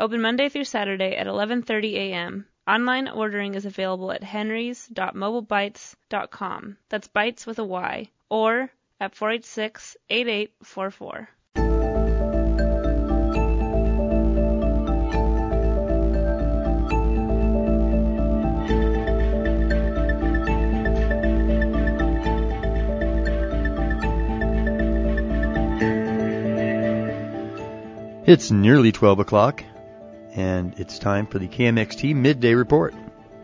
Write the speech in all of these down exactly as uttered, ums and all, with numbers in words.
Open Monday through Saturday at eleven thirty a.m. Online ordering is available at henrys dot mobile bytes dot com. That's bytes with a Y. Or at four eight six, eight eight four four. It's nearly twelve o'clock, and it's time for the K M X T Midday Report.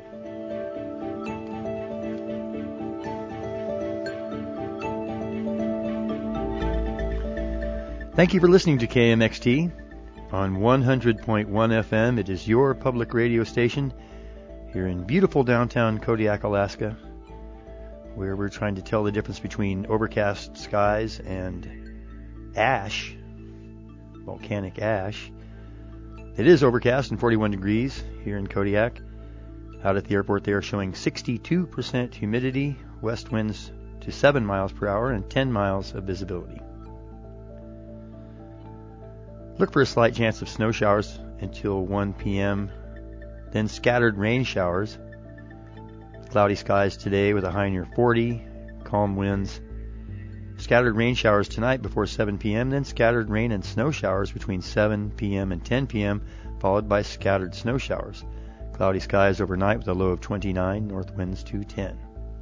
Thank you for listening to K M X T on one hundred point one F M. It is your public radio station here in beautiful downtown Kodiak, Alaska, where we're trying to tell the difference between overcast skies and ash, volcanic ash. It is overcast and forty-one degrees here in Kodiak. Out at the airport, they are showing sixty-two percent humidity, west winds to seven miles per hour, and ten miles of visibility. Look for a slight chance of snow showers until one p.m., then scattered rain showers. Cloudy skies today with a high near forty, calm winds. Scattered rain showers tonight before seven p.m., then scattered rain and snow showers between seven p.m. and ten p.m., followed by scattered snow showers. Cloudy skies overnight with a low of twenty-nine, north winds to ten.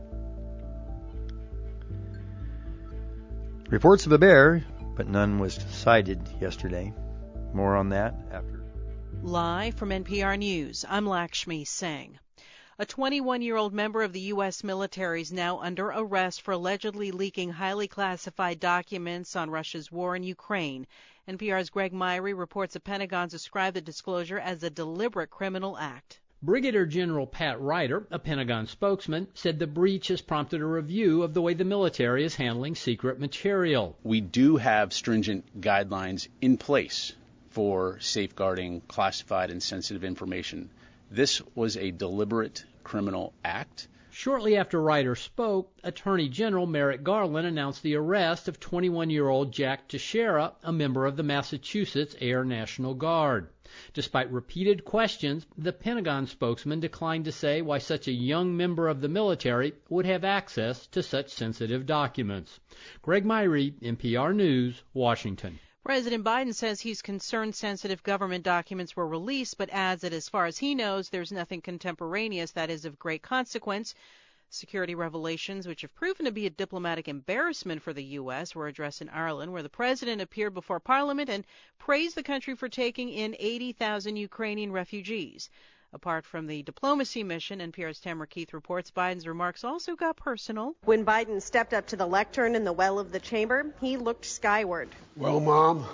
Reports of a bear, but none was sighted yesterday. More on that after. Live from N P R News, I'm Lakshmi Singh. A twenty-one-year-old member of the U S military is now under arrest for allegedly leaking highly classified documents on Russia's war in Ukraine. N P R's Greg Myrie reports the Pentagon described the disclosure as a deliberate criminal act. Brigadier General Pat Ryder, a Pentagon spokesman, said the breach has prompted a review of the way the military is handling secret material. We do have stringent guidelines in place for safeguarding classified and sensitive information. This was a deliberate criminal act. Shortly after Ryder spoke, Attorney General Merrick Garland announced the arrest of twenty-one-year-old Jack Teixeira, a member of the Massachusetts Air National Guard. Despite repeated questions, the Pentagon spokesman declined to say why such a young member of the military would have access to such sensitive documents. Greg Myrie, N P R News, Washington. President Biden says he's concerned sensitive government documents were released, but adds that as far as he knows, there's nothing contemporaneous that is of great consequence. Security revelations, which have proven to be a diplomatic embarrassment for the U S, were addressed in Ireland, where the president appeared before Parliament and praised the country for taking in eighty thousand Ukrainian refugees. Apart from the diplomacy mission, N P R's Tamara Keith reports Biden's remarks also got personal. When Biden stepped up to the lectern in the well of the chamber, he looked skyward. Well, Mom,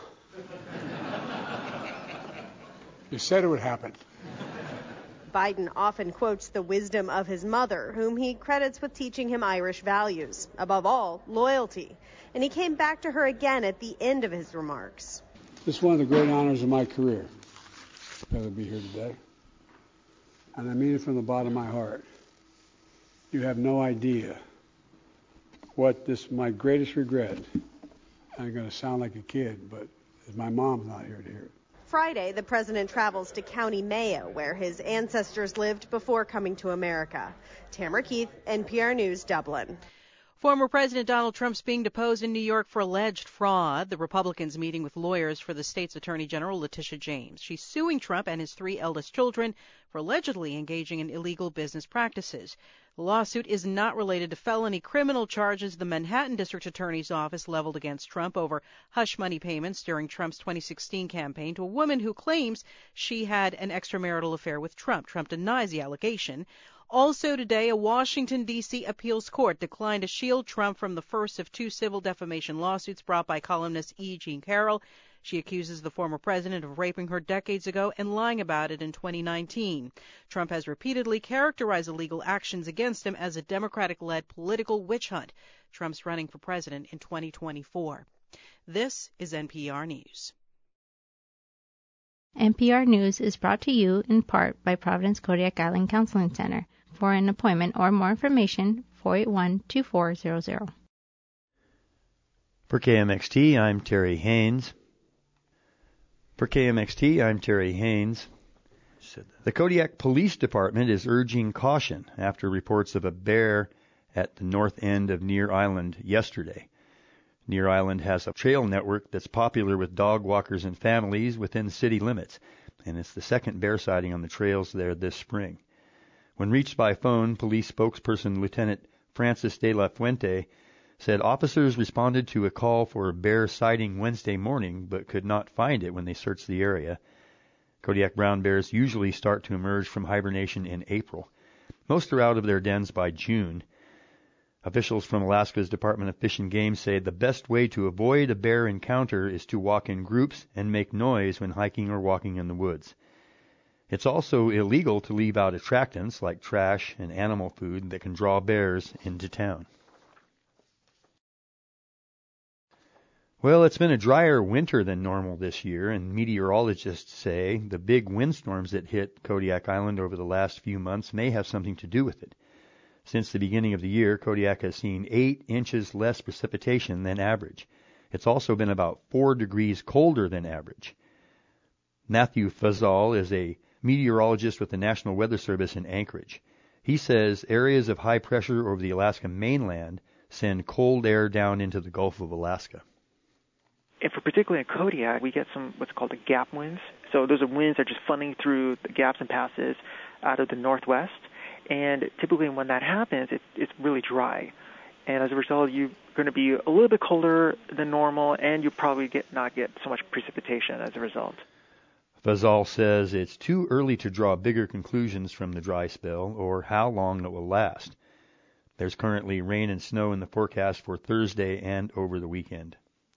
you said it would happen. Biden often quotes the wisdom of his mother, whom he credits with teaching him Irish values, above all, loyalty. And he came back to her again at the end of his remarks. This is one of the great honors of my career, to be here today. And I mean it from the bottom of my heart. You have no idea what this, my greatest regret, I'm going to sound like a kid, but my mom's not here to hear it. Friday, the president travels to County Mayo, where his ancestors lived before coming to America. Tamara Keith, N P R News, Dublin. Former President Donald Trump's being deposed in New York for alleged fraud. The Republicans meeting with lawyers for the state's Attorney General, Letitia James. She's suing Trump and his three eldest children for allegedly engaging in illegal business practices. The lawsuit is not related to felony criminal charges the Manhattan District Attorney's Office leveled against Trump over hush money payments during Trump's twenty sixteen campaign to a woman who claims she had an extramarital affair with Trump. Trump denies the allegation. Also today, a Washington, D C appeals court declined to shield Trump from the first of two civil defamation lawsuits brought by columnist E. Jean Carroll. She accuses the former president of raping her decades ago and lying about it in twenty nineteen. Trump has repeatedly characterized the legal actions against him as a Democratic-led political witch hunt. Trump's running for president in twenty twenty-four. This is N P R News. N P R News is brought to you in part by Providence Kodiak Island Counseling Center. For an appointment or more information, four eight one, two four zero zero. For K M X T, I'm Terry Haynes. For K M X T, I'm Terry Haynes. The Kodiak Police Department is urging caution after reports of a bear at the north end of Near Island yesterday. Near Island has a trail network that's popular with dog walkers and families within city limits, and it's the second bear sighting on the trails there this spring. When reached by phone, police spokesperson Lieutenant Francis de la Fuente said officers responded to a call for a bear sighting Wednesday morning but could not find it when they searched the area. Kodiak brown bears usually start to emerge from hibernation in April. Most are out of their dens by June. Officials from Alaska's Department of Fish and Game say the best way to avoid a bear encounter is to walk in groups and make noise when hiking or walking in the woods. It's also illegal to leave out attractants like trash and animal food that can draw bears into town. Well, it's been a drier winter than normal this year, and meteorologists say the big windstorms that hit Kodiak Island over the last few months may have something to do with it. Since the beginning of the year, Kodiak has seen eight inches less precipitation than average. It's also been about four degrees colder than average. Matthew Fazal is a meteorologist with the National Weather Service in Anchorage. He says areas of high pressure over the Alaska mainland send cold air down into the Gulf of Alaska. And for particularly in Kodiak, we get some what's called the gap winds. So those are winds that are just funneling through the gaps and passes out of the northwest. And typically when that happens, it, it's really dry. And as a result, you're going to be a little bit colder than normal, and you probably get not get so much precipitation as a result. Fazal says it's too early to draw bigger conclusions from the dry spell or how long it will last. There's currently rain and snow in the forecast for Thursday and over the weekend.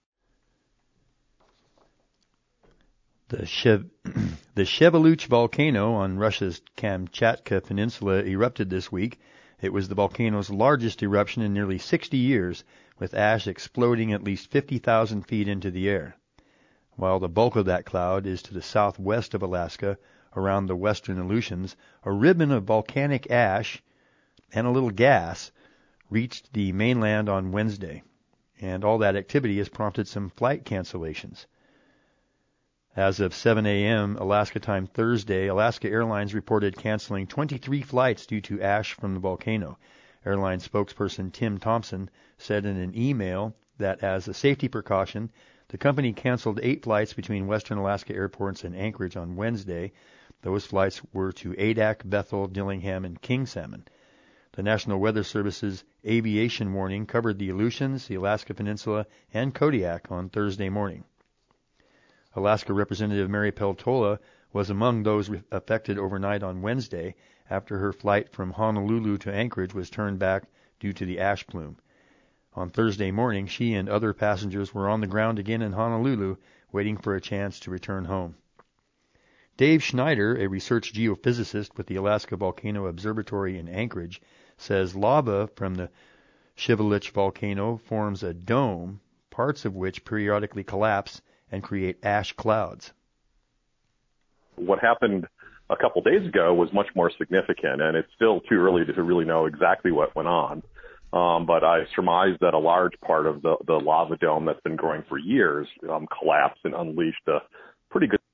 The, Shev- the Sheveluch volcano on Russia's Kamchatka Peninsula erupted this week. It was the volcano's largest eruption in nearly sixty years, with ash exploding at least fifty thousand feet into the air. While the bulk of that cloud is to the southwest of Alaska, around the western Aleutians, a ribbon of volcanic ash and a little gas reached the mainland on Wednesday, and all that activity has prompted some flight cancellations. As of seven a.m. Alaska time Thursday, Alaska Airlines reported canceling twenty-three flights due to ash from the volcano. Airline spokesperson Tim Thompson said in an email that as a safety precaution, the company canceled eight flights between Western Alaska airports and Anchorage on Wednesday. Those flights were to Adak, Bethel, Dillingham, and King Salmon. The National Weather Service's aviation warning covered the Aleutians, the Alaska Peninsula, and Kodiak on Thursday morning. Alaska Representative Mary Peltola was among those affected overnight on Wednesday after her flight from Honolulu to Anchorage was turned back due to the ash plume. On Thursday morning, she and other passengers were on the ground again in Honolulu, waiting for a chance to return home. Dave Schneider, a research geophysicist with the Alaska Volcano Observatory in Anchorage, says lava from the Sheveluch volcano forms a dome, parts of which periodically collapse and create ash clouds. What happened a couple days ago was much more significant, and it's still too early to really know exactly what went on. Um, but I surmise that a large part of the, the lava dome that's been growing for years um, collapsed and unleashed a pretty good...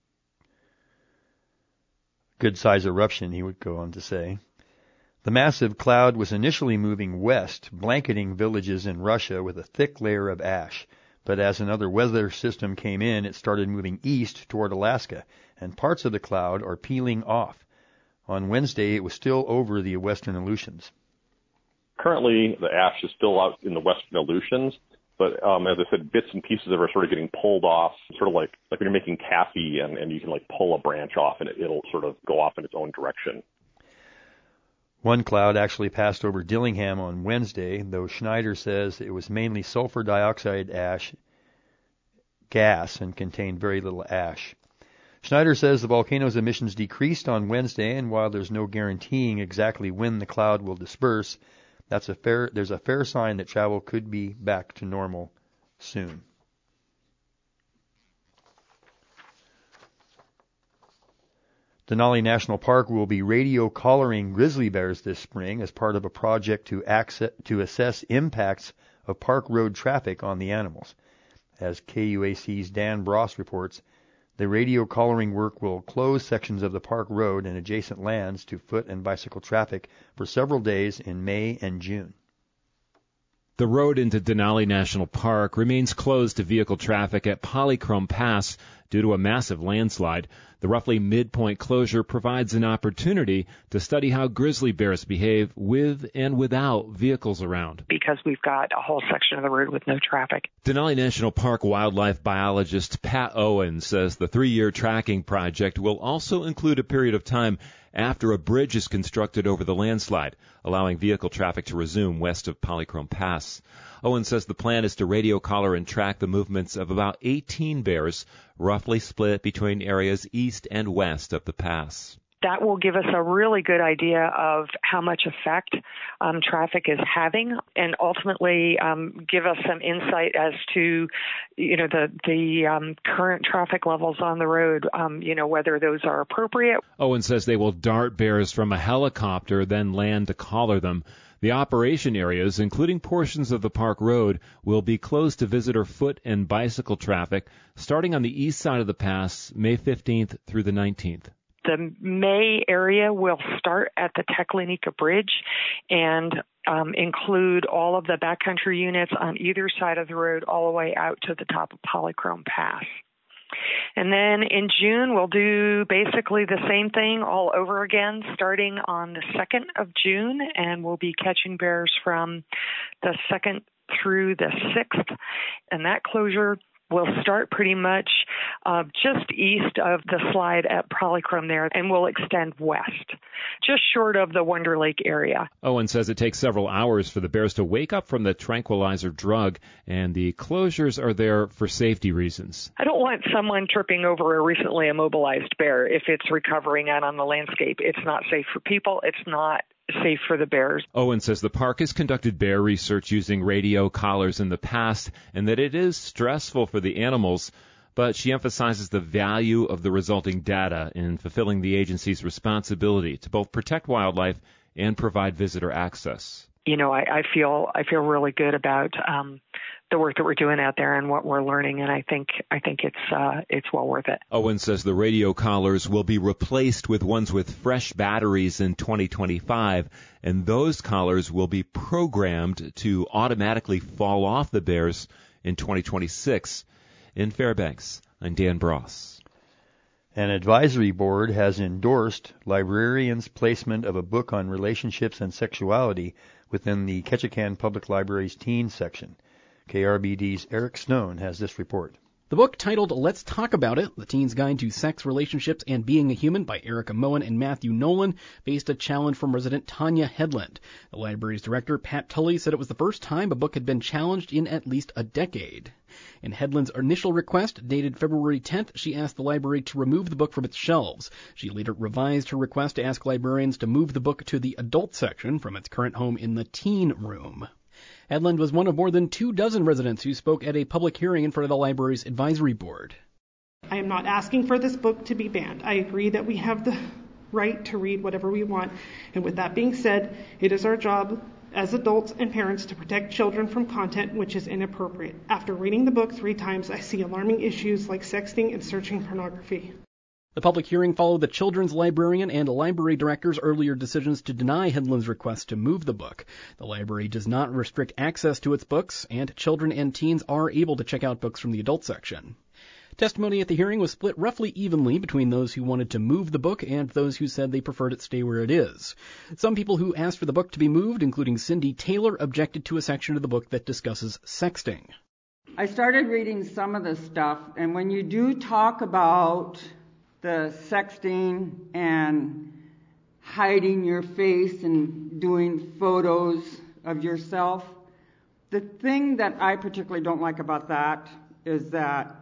Good size eruption, he would go on to say. The massive cloud was initially moving west, blanketing villages in Russia with a thick layer of ash. But as another weather system came in, it started moving east toward Alaska, and parts of the cloud are peeling off. On Wednesday, it was still over the western Aleutians. Currently, the ash is still out in the western Aleutians, but um, as I said, bits and pieces of it are sort of getting pulled off, sort of like, like when you're making taffy and, and you can like pull a branch off and it, it'll sort of go off in its own direction. One cloud actually passed over Dillingham on Wednesday, though Schneider says it was mainly sulfur dioxide ash gas and contained very little ash. Schneider says the volcano's emissions decreased on Wednesday, and while there's no guaranteeing exactly when the cloud will disperse, that's a fair, there's a fair sign that travel could be back to normal soon. Denali National Park will be radio collaring grizzly bears this spring as part of a project to, access, to assess impacts of park road traffic on the animals. As K U A C's Dan Bross reports, The radio collaring work will close sections of the park road and adjacent lands to foot and bicycle traffic for several days in May and June. The road into Denali National Park remains closed to vehicle traffic at Polychrome Pass due to a massive landslide. The roughly midpoint closure provides an opportunity to study how grizzly bears behave with and without vehicles around. Because we've got a whole section of the road with no traffic. Denali National Park wildlife biologist Pat Owen says the three-year tracking project will also include a period of time after a bridge is constructed over the landslide, allowing vehicle traffic to resume west of Polychrome Pass. Owen says the plan is to radio collar and track the movements of about eighteen bears, roughly split between areas east and west of the pass. That will give us a really good idea of how much effect um, traffic is having, and ultimately um, give us some insight as to, you know, the the um, current traffic levels on the road. Um, you know, whether those are appropriate. Owen says they will dart bears from a helicopter, then land to collar them. The operation areas, including portions of the park road, will be closed to visitor foot and bicycle traffic starting on the east side of the pass, May fifteenth through the nineteenth. The May area will start at the Teklenika Bridge and um, include all of the backcountry units on either side of the road all the way out to the top of Polychrome Pass. And then in June, we'll do basically the same thing all over again, starting on the second of June, and we'll be catching bears from the second through the sixth. And that closure will start pretty much uh, just east of the slide at Polychrome there, and will extend west, just short of the Wonder Lake area. Owen says it takes several hours for the bears to wake up from the tranquilizer drug, and the closures are there for safety reasons. I don't want someone tripping over a recently immobilized bear if it's recovering out on the landscape. It's not safe for people. It's not safe for the bears. Owen says the park has conducted bear research using radio collars in the past and that it is stressful for the animals, but she emphasizes the value of the resulting data in fulfilling the agency's responsibility to both protect wildlife and provide visitor access. You know, I, I feel I feel really good about um, the work that we're doing out there and what we're learning, and I think I think it's uh, it's well worth it. Owen says the radio collars will be replaced with ones with fresh batteries in twenty twenty-five, and those collars will be programmed to automatically fall off the bears in twenty twenty-six. In Fairbanks, I'm Dan Bross. An advisory board has endorsed librarians' placement of a book on relationships and sexuality within the Ketchikan Public Library's teen section. K R B D's Eric Snone has this report. The book, titled Let's Talk About It, The Teen's Guide to Sex, Relationships, and Being a Human by Erica Moen and Matthew Nolan, faced a challenge from resident Tanya Headland. The library's director, Pat Tully, said it was the first time a book had been challenged in at least a decade. In Headland's initial request, dated February tenth, she asked the library to remove the book from its shelves. She later revised her request to ask librarians to move the book to the adult section from its current home in the teen room. Headland was one of more than two dozen residents who spoke at a public hearing in front of the library's advisory board. I am not asking for this book to be banned. I agree that we have the right to read whatever we want. And with that being said, it is our job as adults and parents to protect children from content which is inappropriate. After reading the book three times, I see alarming issues like sexting and searching pornography. The public hearing followed the children's librarian and library director's earlier decisions to deny Headland's request to move the book. The library does not restrict access to its books, and children and teens are able to check out books from the adult section. Testimony at the hearing was split roughly evenly between those who wanted to move the book and those who said they preferred it stay where it is. Some people who asked for the book to be moved, including Cindy Taylor, objected to a section of the book that discusses sexting. I started reading some of the stuff, and when you do talk about the sexting and hiding your face and doing photos of yourself, the thing that I particularly don't like about that is that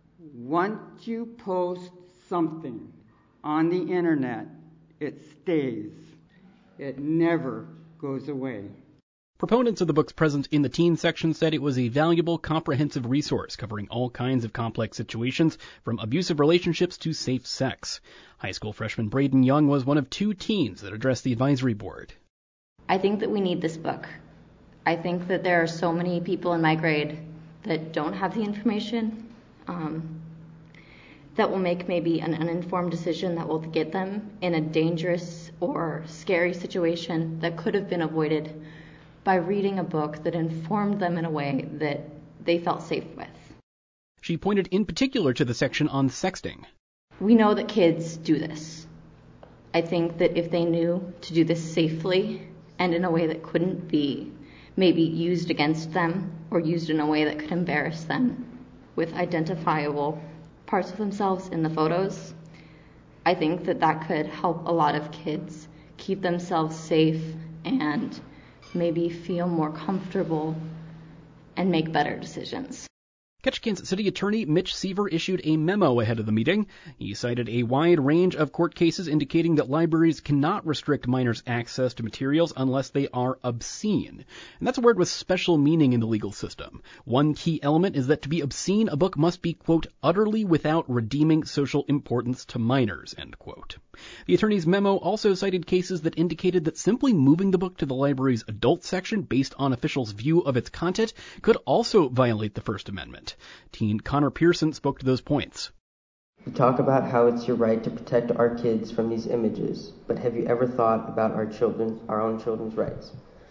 once you post something on the internet, it stays. It never goes away. Proponents of the book's presence in the teen section said it was a valuable, comprehensive resource covering all kinds of complex situations, from abusive relationships to safe sex. High school freshman Braden Young was one of two teens that addressed the advisory board. I think that we need this book. I think that there are so many people in my grade that don't have the information. Um, that will make maybe an uninformed decision that will get them in a dangerous or scary situation that could have been avoided by reading a book that informed them in a way that they felt safe with. She pointed in particular to the section on sexting. We know that kids do this. I think that if they knew to do this safely and in a way that couldn't be maybe used against them or used in a way that could embarrass them with identifiable parts of themselves in the photos, I think that that could help a lot of kids keep themselves safe and maybe feel more comfortable and make better decisions. Ketchikan's City Attorney Mitch Seaver issued a memo ahead of the meeting. He cited a wide range of court cases indicating that libraries cannot restrict minors' access to materials unless they are obscene. And that's a word with special meaning in the legal system. One key element is that to be obscene, a book must be, quote, utterly without redeeming social importance to minors, end quote. The attorney's memo also cited cases that indicated that simply moving the book to the library's adult section based on officials' view of its content could also violate the First Amendment. Teen Connor Pearson spoke to those points. You talk about how it's your right to protect our kids from these images, but have you ever thought about our children, our own children's rights?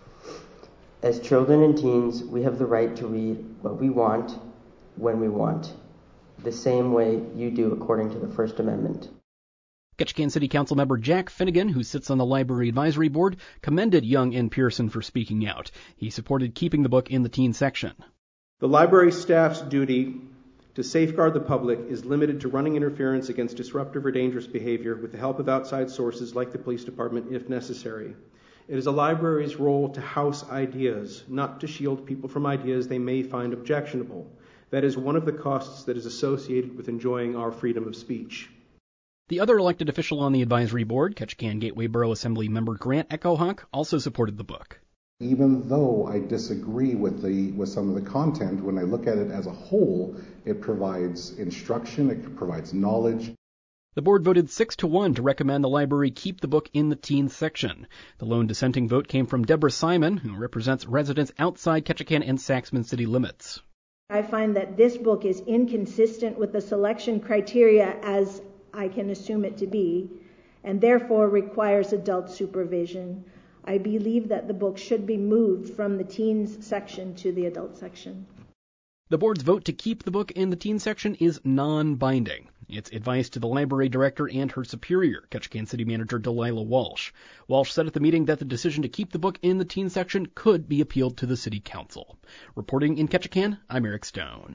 As children and teens, we have the right to read what we want, when we want, the same way you do according to the First Amendment. Ketchikan City Council member Jack Finnegan, who sits on the Library Advisory Board, commended Young and Pearson for speaking out. He supported keeping the book in the teen section. The library staff's duty to safeguard the public is limited to running interference against disruptive or dangerous behavior with the help of outside sources like the police department if necessary. It is a library's role to house ideas, not to shield people from ideas they may find objectionable. That is one of the costs that is associated with enjoying our freedom of speech. The other elected official on the advisory board, Ketchikan Gateway Borough Assembly member Grant Echohawk, also supported the book. Even though I disagree with the with some of the content, when I look at it as a whole, it provides instruction, it provides knowledge. The board voted six to one to recommend the library keep the book in the teens section. The lone dissenting vote came from Deborah Simon, who represents residents outside Ketchikan and Saxman city limits. I find that this book is inconsistent with the selection criteria as I can assume it to be, and therefore requires adult supervision. I believe that the book should be moved from the teens section to the adult section. The board's vote to keep the book in the teen section is non-binding. It's advice to the library director and her superior, Ketchikan City Manager Delilah Walsh. Walsh said at the meeting that the decision to keep the book in the teen section could be appealed to the city council. Reporting in Ketchikan, I'm Eric Stone.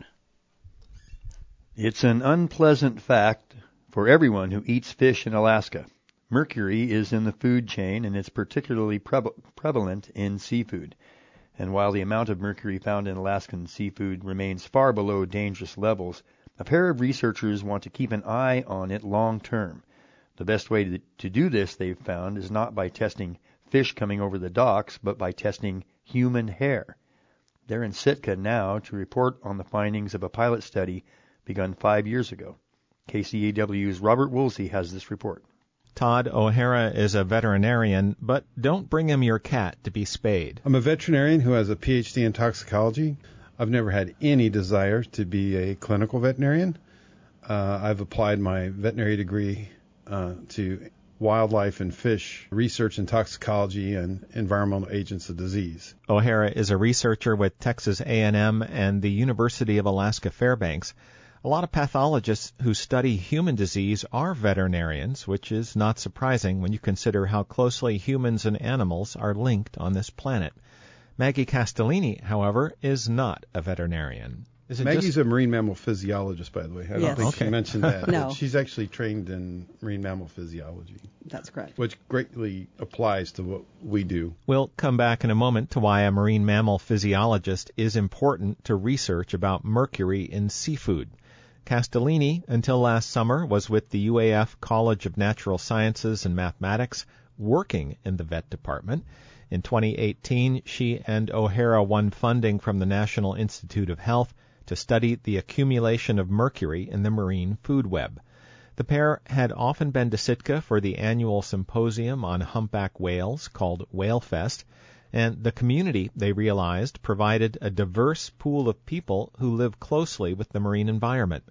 It's an unpleasant fact for everyone who eats fish in Alaska. Mercury is in the food chain, and it's particularly pre- prevalent in seafood. And while the amount of mercury found in Alaskan seafood remains far below dangerous levels, a pair of researchers want to keep an eye on it long term. The best way to, to do this, they've found, is not by testing fish coming over the docks, but by testing human hair. They're in Sitka now to report on the findings of a pilot study begun five years ago. K C A W's Robert Woolsey has this report. Todd O'Hara is a veterinarian, but don't bring him your cat to be spayed. I'm a veterinarian who has a P H D in toxicology. I've never had any desire to be a clinical veterinarian. Uh, I've applied my veterinary degree uh, to wildlife and fish research in toxicology and environmental agents of disease. O'Hara is a researcher with Texas A and M and the University of Alaska Fairbanks. A lot of pathologists who study human disease are veterinarians, which is not surprising when you consider how closely humans and animals are linked on this planet. Maggie Castellini, however, is not a veterinarian. Is Maggie's just... a marine mammal physiologist, by the way. I don't yes. think okay. she mentioned that. No. She's actually trained in marine mammal physiology. That's correct. Which greatly applies to what we do. We'll come back in a moment to why a marine mammal physiologist is important to research about mercury in seafood. Castellini, until last summer, was with the U A F College of Natural Sciences and Mathematics, working in the vet department. In twenty eighteen, she and O'Hara won funding from the National Institute of Health to study the accumulation of mercury in the marine food web. The pair had often been to Sitka for the annual symposium on humpback whales called WhaleFest, and the community, they realized, provided a diverse pool of people who live closely with the marine environment.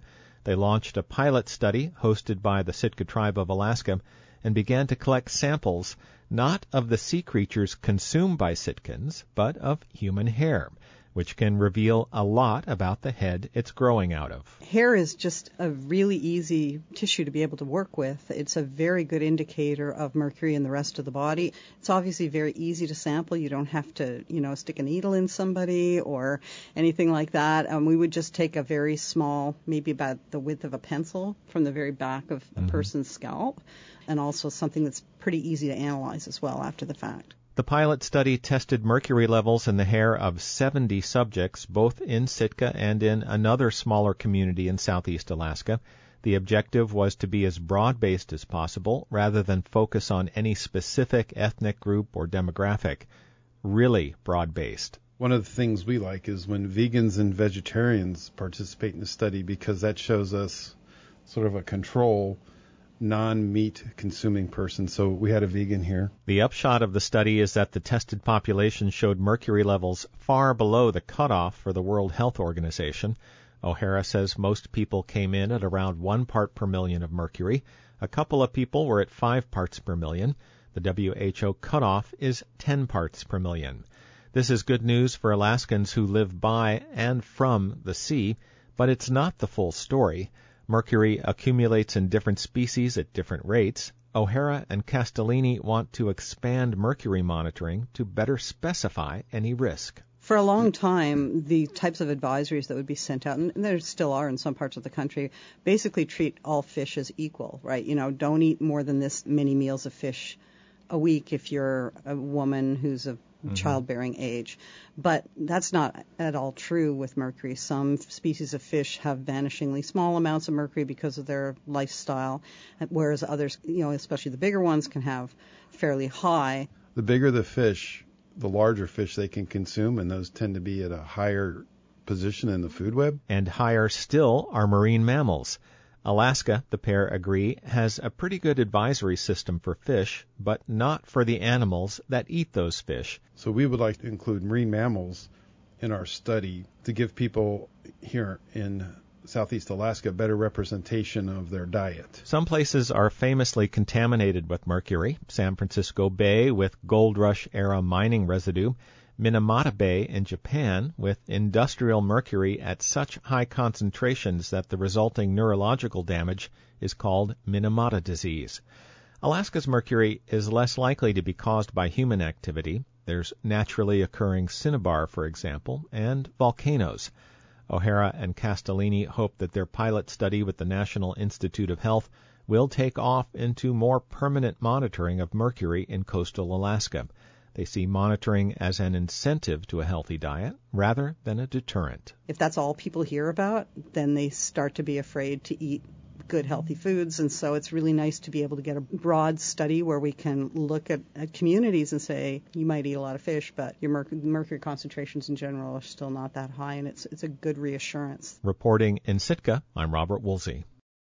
They launched a pilot study hosted by the Sitka Tribe of Alaska and began to collect samples not of the sea creatures consumed by Sitkans, but of human hair, which can reveal a lot about the head it's growing out of. Hair is just a really easy tissue to be able to work with. It's a very good indicator of mercury in the rest of the body. It's obviously very easy to sample. You don't have to, you know, stick a needle in somebody or anything like that. Um, we would just take a very small, maybe about the width of a pencil, from the very back of a mm-hmm. person's scalp, and also something that's pretty easy to analyze as well after the fact. The pilot study tested mercury levels in the hair of seventy subjects, both in Sitka and in another smaller community in southeast Alaska. The objective was to be as broad-based as possible, rather than focus on any specific ethnic group or demographic. Really broad-based. One of the things we like is when vegans and vegetarians participate in the study, because that shows us sort of a control non-meat consuming person. So we had a vegan here. The upshot of the study is that the tested population showed mercury levels far below the cutoff for the World Health Organization. O'Hara says most people came in at around one part per million of mercury. A couple of people were at five parts per million. The W H O cutoff is ten parts per million. This is good news for Alaskans who live by and from the sea, but it's not the full story. Mercury accumulates in different species at different rates. O'Hara and Castellini want to expand mercury monitoring to better specify any risk. For a long time, the types of advisories that would be sent out, and there still are in some parts of the country, basically treat all fish as equal, right? You know, don't eat more than this many meals of fish a week if you're a woman who's of mm-hmm. childbearing age. But that's not at all true with mercury. Some species of fish have vanishingly small amounts of mercury because of their lifestyle, whereas others, you know, especially the bigger ones, can have fairly high. The bigger the fish, the larger fish they can consume, and those tend to be at a higher position in the food web. And higher still are marine mammals. Alaska, the pair agree, has a pretty good advisory system for fish, but not for the animals that eat those fish. So we would like to include marine mammals in our study to give people here in Southeast Alaska a better representation of their diet. Some places are famously contaminated with mercury. San Francisco Bay with Gold Rush-era mining residue. Minamata Bay in Japan with industrial mercury at such high concentrations that the resulting neurological damage is called Minamata disease. Alaska's mercury is less likely to be caused by human activity. There's naturally occurring cinnabar, for example, and volcanoes. O'Hara and Castellini hope that their pilot study with the National Institute of Health will take off into more permanent monitoring of mercury in coastal Alaska. They see monitoring as an incentive to a healthy diet rather than a deterrent. If that's all people hear about, then they start to be afraid to eat good, healthy foods. And so it's really nice to be able to get a broad study where we can look at, at communities and say, you might eat a lot of fish, but your merc- mercury concentrations in general are still not that high, and it's it's a good reassurance. Reporting in Sitka, I'm Robert Woolsey.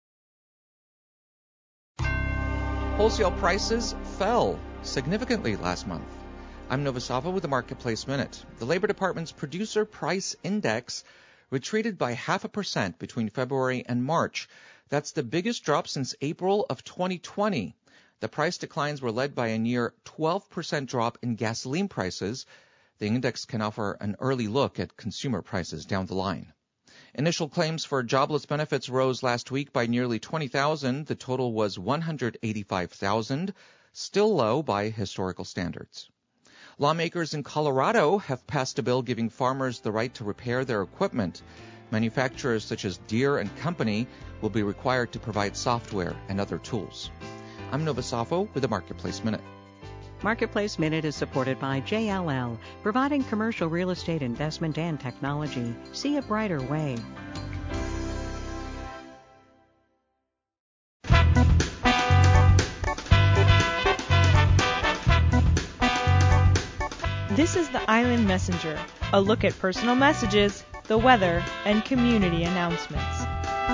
Wholesale prices fell significantly last month. I'm Novosava with the Marketplace Minute. The Labor Department's Producer Price Index retreated by half a percent between February and March. That's the biggest drop since April of twenty twenty. The price declines were led by a near twelve percent drop in gasoline prices. The index can offer an early look at consumer prices down the line. Initial claims for jobless benefits rose last week by nearly twenty thousand. The total was one hundred eighty-five thousand, still low by historical standards. Lawmakers in Colorado have passed a bill giving farmers the right to repair their equipment. Manufacturers such as Deere and Company will be required to provide software and other tools. I'm Novosafo with the Marketplace Minute. Marketplace Minute is supported by J L L, providing commercial real estate investment and technology. See a brighter way. This is the Island Messenger, a look at personal messages, the weather, and community announcements.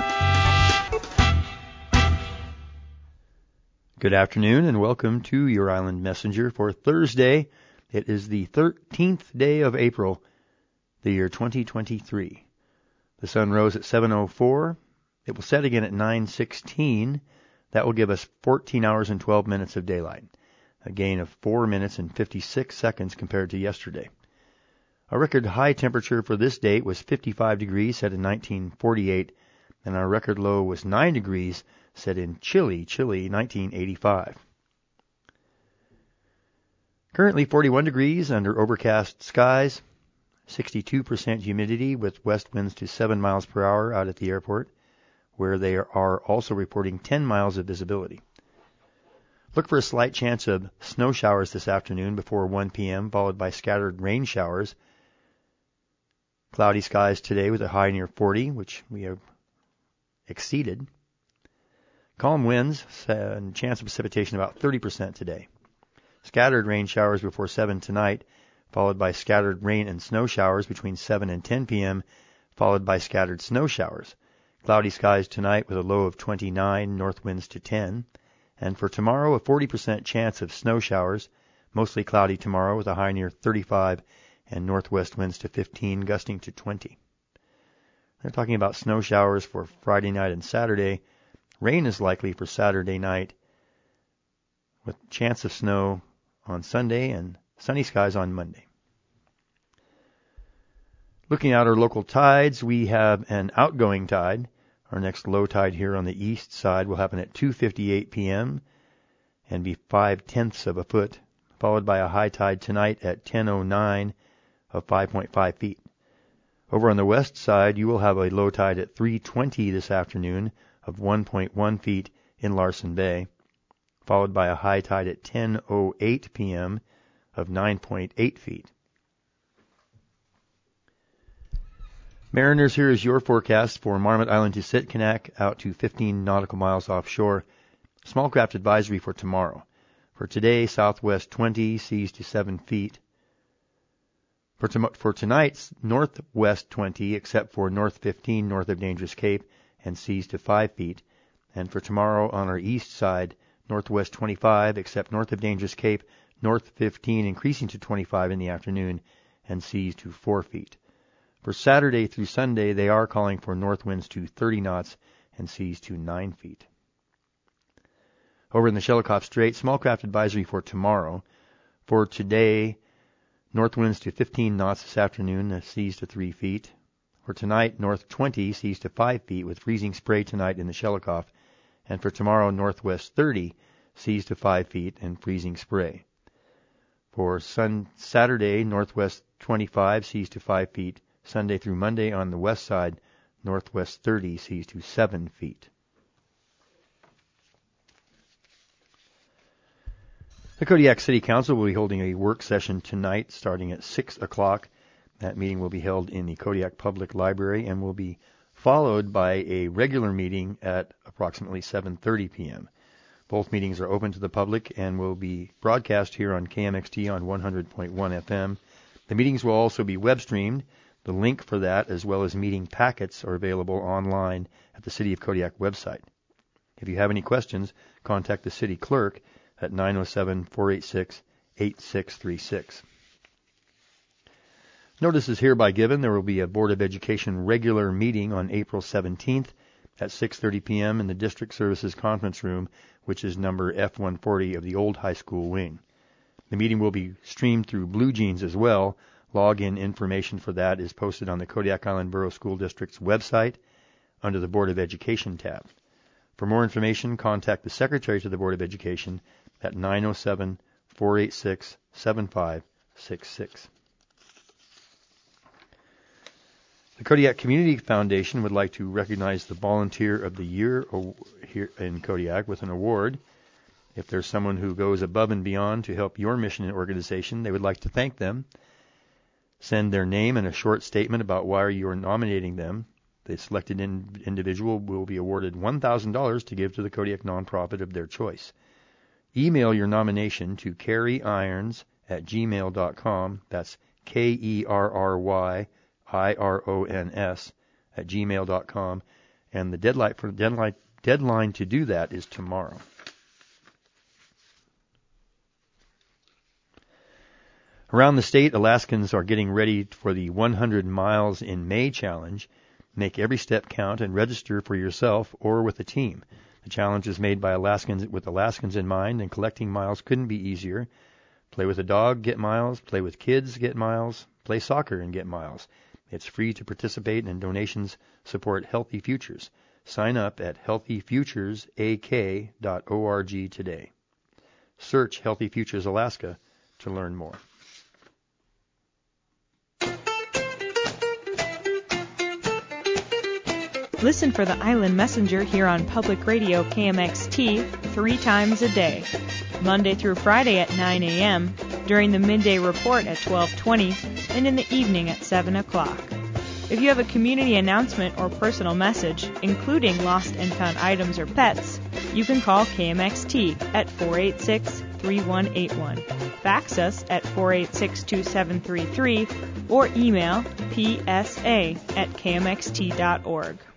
Good afternoon and welcome to your Island Messenger for Thursday. It is the thirteenth day of April, the year twenty twenty-three. The sun rose at seven oh four, It will set again at nine sixteen. That will give us fourteen hours and twelve minutes of daylight, a gain of four minutes and fifty-six seconds compared to yesterday. Our record high temperature for this date was fifty-five degrees, set in nineteen forty-eight, and our record low was nine degrees, set in chilly, chilly nineteen eighty-five. Currently forty-one degrees under overcast skies, sixty-two percent humidity with west winds to seven miles per hour out at the airport, where they are also reporting ten miles of visibility. Look for a slight chance of snow showers this afternoon before one p.m., followed by scattered rain showers. Cloudy skies today with a high near forty, which we have exceeded. Calm winds and chance of precipitation about thirty percent today. Scattered rain showers before seven tonight, followed by scattered rain and snow showers between seven and ten p.m., followed by scattered snow showers. Cloudy skies tonight with a low of twenty-nine, north winds to ten. And for tomorrow, a forty percent chance of snow showers, mostly cloudy tomorrow with a high near thirty-five and northwest winds to fifteen, gusting to twenty. They're talking about snow showers for Friday night and Saturday. Rain is likely for Saturday night with chance of snow on Sunday and sunny skies on Monday. Looking at our local tides, we have an outgoing tide. Our next low tide here on the east side will happen at two fifty-eight p.m. and be five-tenths of a foot, followed by a high tide tonight at ten oh nine of five point five feet. Over on the west side, you will have a low tide at three twenty this afternoon of one point one feet in Larsen Bay, followed by a high tide at ten oh eight p.m. of nine point eight feet. Mariners, here is your forecast for Marmot Island to Sitkinak out to fifteen nautical miles offshore. Small craft advisory for tomorrow. For today, southwest twenty, seas to seven feet. For, to, for tonight, northwest twenty, except for north fifteen north of Dangerous Cape, and seas to five feet. And for tomorrow on our east side, northwest twenty-five, except north of Dangerous Cape, north fifteen, increasing to twenty-five in the afternoon, and seas to four feet. For Saturday through Sunday, they are calling for north winds to thirty knots and seas to nine feet. Over in the Shelikof Strait, small craft advisory for tomorrow. For today, north winds to fifteen knots this afternoon, and seas to three feet. For tonight, north twenty, seas to five feet, with freezing spray tonight in the Shelikof. And for tomorrow, northwest thirty, seas to five feet, and freezing spray. For sun Saturday, northwest twenty-five, seas to five feet. Sunday through Monday on the west side, northwest thirty, seas to seven feet. The Kodiak City Council will be holding a work session tonight starting at six o'clock. That meeting will be held in the Kodiak Public Library and will be followed by a regular meeting at approximately seven thirty p.m. Both meetings are open to the public and will be broadcast here on K M X T on one hundred point one F M. The meetings will also be web streamed. The link for that, as well as meeting packets, are available online at the City of Kodiak website. If you have any questions, contact the city clerk at nine oh seven, four eight six, eight six three six. Notice is hereby given. There will be a Board of Education regular meeting on April seventeenth at six thirty p.m. in the District Services Conference Room, which is number F one forty of the old high school wing. The meeting will be streamed through Blue Jeans as well. Login information for that is posted on the Kodiak Island Borough School District's website under the Board of Education tab. For more information, contact the Secretary to the Board of Education at nine oh seven, four eight six, seven five six six. The Kodiak Community Foundation would like to recognize the Volunteer of the Year here in Kodiak with an award. If there's someone who goes above and beyond to help your mission and organization, they would like to thank them. Send their name and a short statement about why you are nominating them. The selected in- individual will be awarded one thousand dollars to give to the Kodiak nonprofit of their choice. Email your nomination to Carrie Irons at gmail dot com. That's K E R R Y I R O N S at gmail dot com. And the deadline for deadline deadline to do that is tomorrow. Around the state, Alaskans are getting ready for the one hundred Miles in May challenge. Make every step count and register for yourself or with a team. The challenge is made by Alaskans with Alaskans in mind, and collecting miles couldn't be easier. Play with a dog, get miles. Play with kids, get miles. Play soccer and get miles. It's free to participate, and donations support Healthy Futures. Sign up at healthy futures a k dot org today. Search Healthy Futures Alaska to learn more. Listen for the Island Messenger here on Public Radio K M X T three times a day, Monday through Friday at nine a.m., during the midday report at twelve twenty, and in the evening at seven o'clock. If you have a community announcement or personal message, including lost and found items or pets, you can call K M X T at four eight six, three one eight one, fax us at four eight six, two seven three three, or email p s a at k m x t dot org.